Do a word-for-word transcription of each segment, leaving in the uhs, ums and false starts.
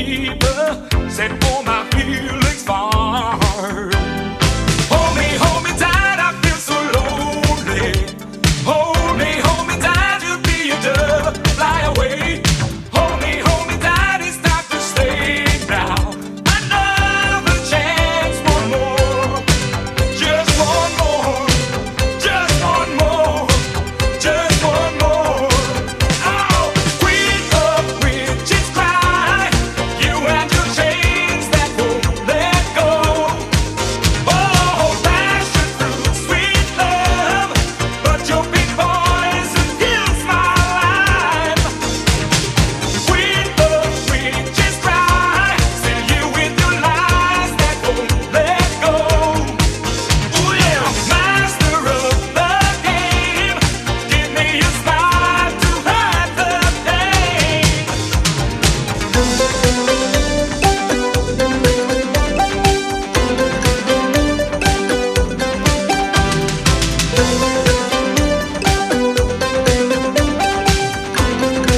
fever, set all my feelings far. Hold me, hold me tight, I feel so lonely. Hold me, hold me tight, you'll be a dove, fly away. Hold me, hold me tight, it's time to stay now. Another chance, one more, just one more, just one more, just one more. Oh, queen of witches cry, you and your chains that won't let go. Oh, passion fruit, sweet love, but your big poison kills my life. Queen of witches cry, seal you with your lies that won't let go. Ooh yeah, master of the game, give me a smile to hide the pain.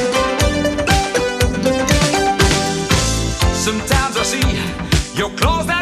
Sometimes I see your clothes.